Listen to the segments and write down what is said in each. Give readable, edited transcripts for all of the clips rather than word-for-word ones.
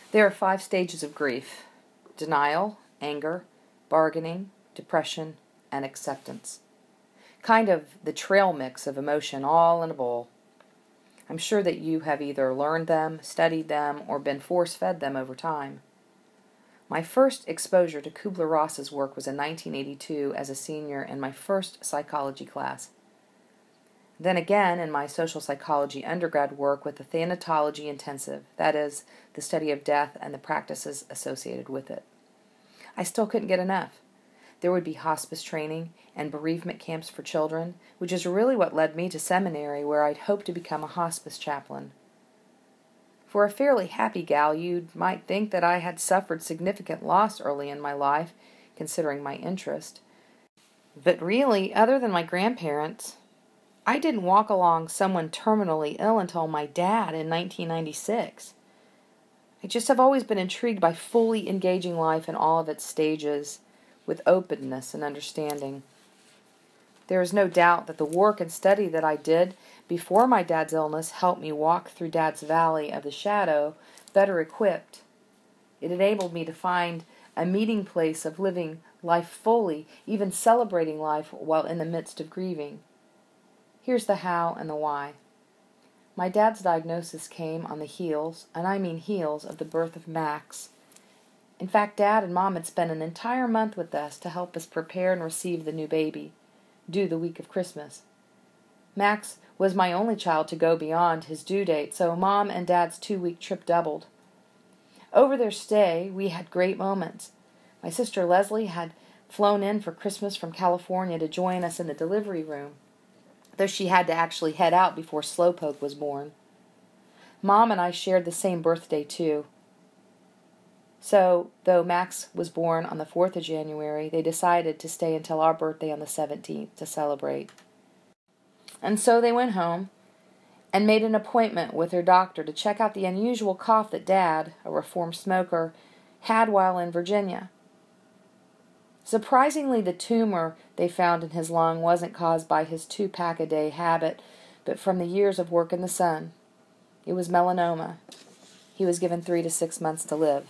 There are 5 stages of grief: denial, anger, bargaining, depression, and acceptance. Kind of the trail mix of emotion all in a bowl. I'm sure that you have either learned them, studied them, or been force-fed them over time. My first exposure to Kubler-Ross's work was in 1982 as a senior in my first psychology class. Then again in my social psychology undergrad work with the Thanatology Intensive, that is, the study of death and the practices associated with it. I still couldn't get enough. There would be hospice training and bereavement camps for children, which is really what led me to seminary, where I'd hoped to become a hospice chaplain. For a fairly happy gal, you might think that I had suffered significant loss early in my life, considering my interest. But really, other than my grandparents, I didn't walk along someone terminally ill until my dad in 1996. I just have always been intrigued by fully engaging life in all of its stages, with openness and understanding. There is no doubt that the work and study that I did before my dad's illness helped me walk through Dad's valley of the shadow better equipped. It enabled me to find a meeting place of living life fully, even celebrating life while in the midst of grieving. Here's the how and the why. My dad's diagnosis came on the heels, and I mean heels, of the birth of Max. In fact, Dad and Mom had spent an entire month with us to help us prepare and receive the new baby, due the week of Christmas. Max was my only child to go beyond his due date, so Mom and Dad's 2-week trip doubled. Over their stay, we had great moments. My sister Leslie had flown in for Christmas from California to join us in the delivery room, though she had to actually head out before Slowpoke was born. Mom and I shared the same birthday, too. So, though Max was born on the 4th of January, they decided to stay until our birthday on the 17th to celebrate. And so they went home and made an appointment with their doctor to check out the unusual cough that Dad, a reformed smoker, had while in Virginia. Surprisingly, the tumor they found in his lung wasn't caused by his 2-pack-a-day habit, but from the years of work in the sun. It was melanoma. He was given 3 to 6 months to live.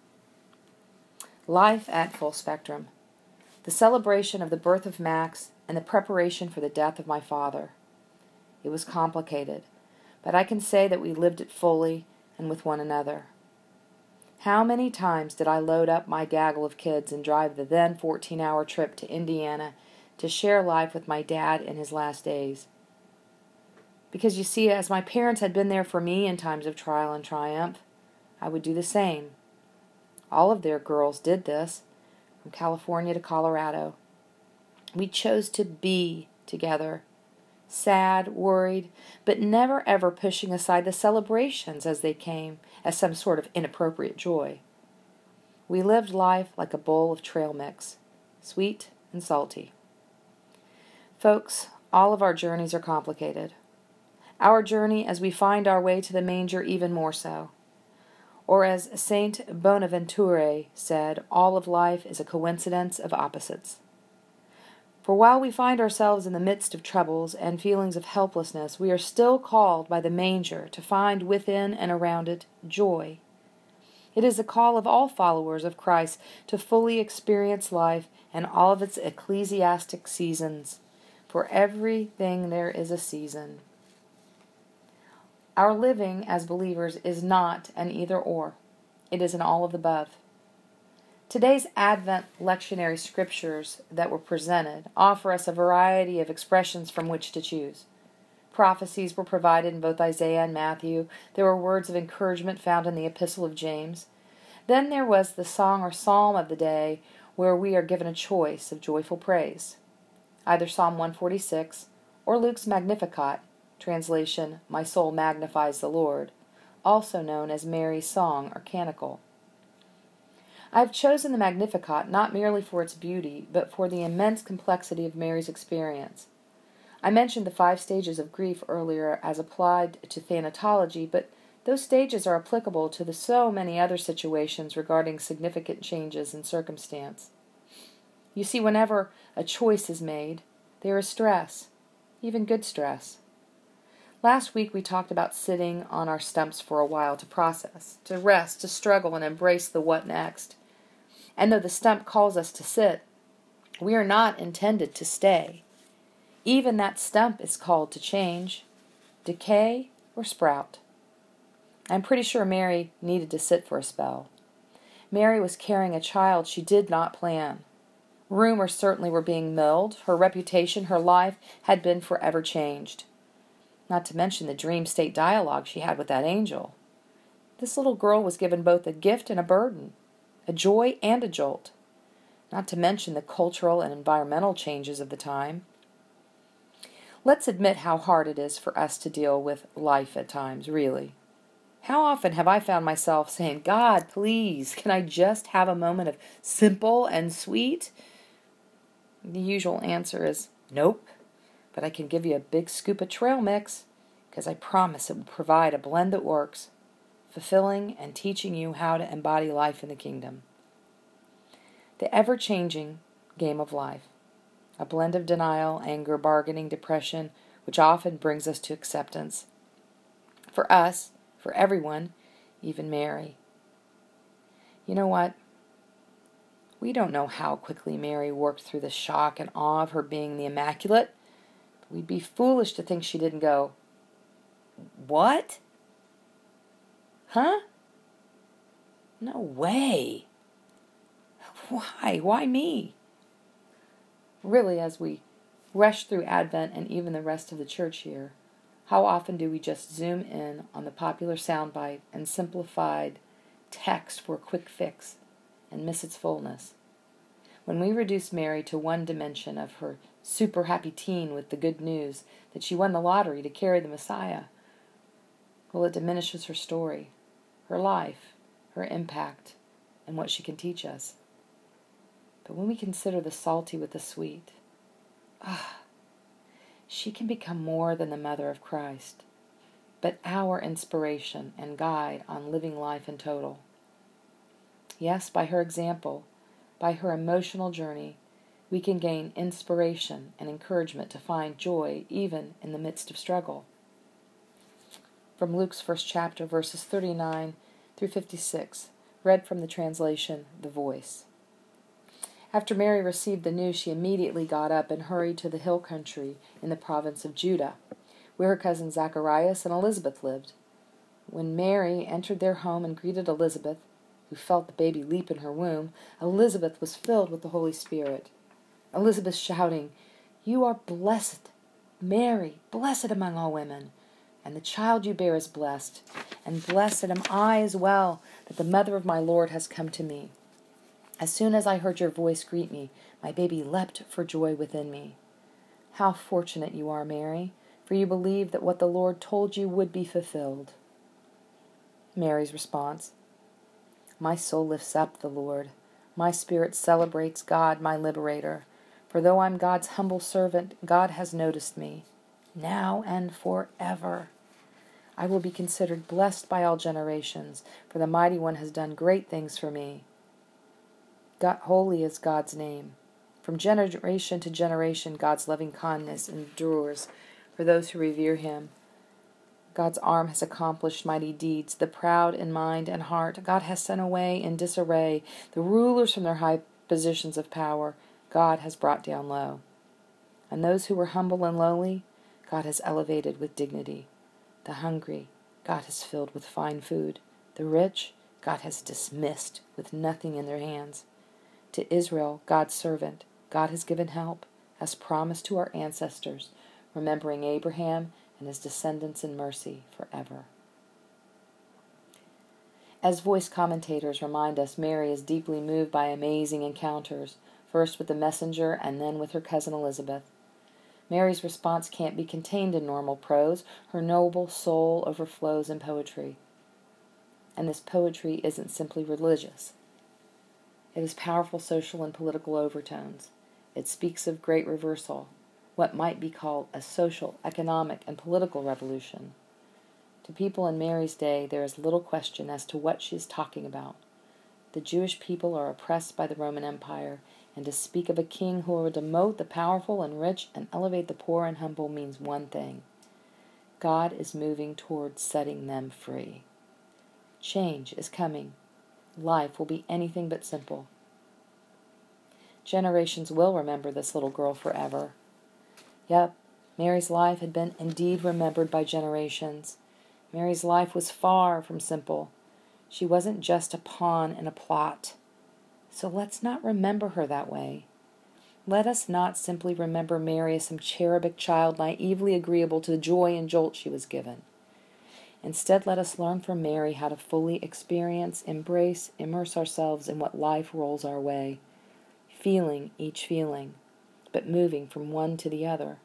Life at full spectrum. The celebration of the birth of Max and the preparation for the death of my father. It was complicated, but I can say that we lived it fully and with one another. How many times did I load up my gaggle of kids and drive the then 14-hour trip to Indiana to share life with my dad in his last days? Because you see, as my parents had been there for me in times of trial and triumph, I would do the same. All of their girls did this, from California to Colorado. We chose to be together, sad, worried, but never ever pushing aside the celebrations as they came as some sort of inappropriate joy. We lived life like a bowl of trail mix, sweet and salty. Folks, all of our journeys are complicated. Our journey as we find our way to the manger even more so. Or as Saint Bonaventure said, all of life is a coincidence of opposites. For while we find ourselves in the midst of troubles and feelings of helplessness, we are still called by the manger to find within and around it joy. It is the call of all followers of Christ to fully experience life and all of its ecclesiastic seasons. For everything there is a season. Our living as believers is not an either-or. It is an all of the above. Today's Advent lectionary scriptures that were presented offer us a variety of expressions from which to choose. Prophecies were provided in both Isaiah and Matthew. There were words of encouragement found in the Epistle of James. Then there was the song or psalm of the day, where we are given a choice of joyful praise. Either Psalm 146 or Luke's Magnificat, translation, My soul magnifies the Lord, also known as Mary's Song or Canticle. I have chosen the Magnificat not merely for its beauty, but for the immense complexity of Mary's experience. I mentioned the 5 stages of grief earlier as applied to thanatology, but those stages are applicable to so many other situations regarding significant changes in circumstance. You see, whenever a choice is made, there is stress, even good stress. Last week we talked about sitting on our stumps for a while to process, to rest, to struggle, and embrace the what next. And though the stump calls us to sit, we are not intended to stay. Even that stump is called to change, decay, or sprout. I'm pretty sure Mary needed to sit for a spell. Mary was carrying a child she did not plan. Rumors certainly were being milled. Her reputation, her life, had been forever changed. Not to mention the dream state dialogue she had with that angel. This little girl was given both a gift and a burden, a joy and a jolt. Not to mention the cultural and environmental changes of the time. Let's admit how hard it is for us to deal with life at times, really. How often have I found myself saying, God, please, can I just have a moment of simple and sweet? The usual answer is, nope, but I can give you a big scoop of trail mix, because I promise it will provide a blend that works, fulfilling and teaching you how to embody life in the kingdom. The ever-changing game of life, a blend of denial, anger, bargaining, depression, which often brings us to acceptance. For us, for everyone, even Mary. You know what? We don't know how quickly Mary worked through the shock and awe of her being the Immaculate, but we'd be foolish to think she didn't go, what? Huh? No way. Why? Why me? Really, as we rush through Advent and even the rest of the church year, how often do we just zoom in on the popular soundbite and simplified text for a quick fix and miss its fullness? When we reduce Mary to one dimension of her super happy teen with the good news that she won the lottery to carry the Messiah, well, it diminishes her story, her life, her impact, and what she can teach us. But when we consider the salty with the sweet, she can become more than the mother of Christ, but our inspiration and guide on living life in total. Yes, by her example, by her emotional journey, we can gain inspiration and encouragement to find joy even in the midst of struggle. From Luke's first chapter, verses 39 through 56, read from the translation, The Voice. After Mary received the news, she immediately got up and hurried to the hill country in the province of Judah, where her cousin Zacharias and Elizabeth lived. When Mary entered their home and greeted Elizabeth, who felt the baby leap in her womb, Elizabeth was filled with the Holy Spirit. Elizabeth shouting, You are blessed, Mary, blessed among all women, and the child you bear is blessed, and blessed am I as well, that the mother of my Lord has come to me. As soon as I heard your voice greet me, my baby leapt for joy within me. How fortunate you are, Mary, for you believed that what the Lord told you would be fulfilled. Mary's response, My soul lifts up the Lord. My spirit celebrates God, my liberator. For though I'm God's humble servant, God has noticed me, now and forever. I will be considered blessed by all generations, for the Mighty One has done great things for me. God, holy is God's name. From generation to generation, God's loving kindness endures for those who revere him. God's arm has accomplished mighty deeds. The proud in mind and heart, God has sent away in disarray. The rulers from their high positions of power, God has brought down low. And those who were humble and lowly, God has elevated with dignity. The hungry, God has filled with fine food. The rich, God has dismissed with nothing in their hands. To Israel, God's servant, God has given help, as promised to our ancestors, remembering Abraham and his descendants in mercy forever. As voice commentators remind us, Mary is deeply moved by amazing encounters, first with the messenger and then with her cousin Elizabeth. Mary's response can't be contained in normal prose. Her noble soul overflows in poetry. And this poetry isn't simply religious. It has powerful social and political overtones. It speaks of great reversal, what might be called a social, economic, and political revolution. To people in Mary's day, there is little question as to what she is talking about. The Jewish people are oppressed by the Roman Empire, and to speak of a king who will demote the powerful and rich and elevate the poor and humble means one thing. God is moving towards setting them free. Change is coming. Life will be anything but simple. Generations will remember this little girl forever. Yep, Mary's life had been indeed remembered by generations. Mary's life was far from simple. She wasn't just a pawn in a plot. So let's not remember her that way. Let us not simply remember Mary as some cherubic child naively agreeable to the joy and jolt she was given. Instead, let us learn from Mary how to fully experience, embrace, immerse ourselves in what life rolls our way, feeling each feeling, but moving from one to the other.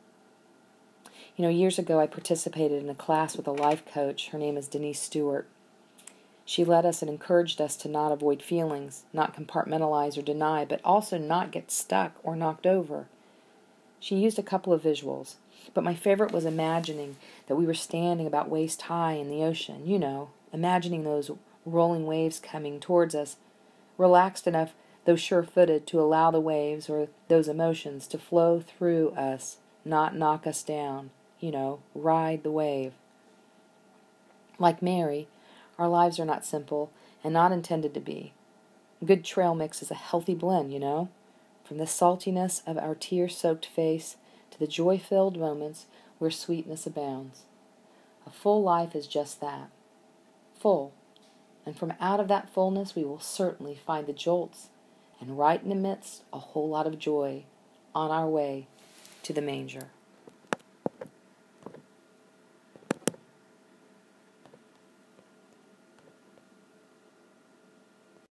Years ago I participated in a class with a life coach. Her name is Denise Stewart. She led us and encouraged us to not avoid feelings, not compartmentalize or deny, but also not get stuck or knocked over. She used a couple of visuals, but my favorite was imagining that we were standing about waist high in the ocean, imagining those rolling waves coming towards us, relaxed enough, though sure-footed, to allow the waves or those emotions to flow through us, not knock us down, ride the wave. Like Mary, our lives are not simple and not intended to be. Good trail mix is a healthy blend, from the saltiness of our tear-soaked face to the joy-filled moments where sweetness abounds. A full life is just that, full, and from out of that fullness we will certainly find the jolts, and right in the midst a whole lot of joy on our way to the manger.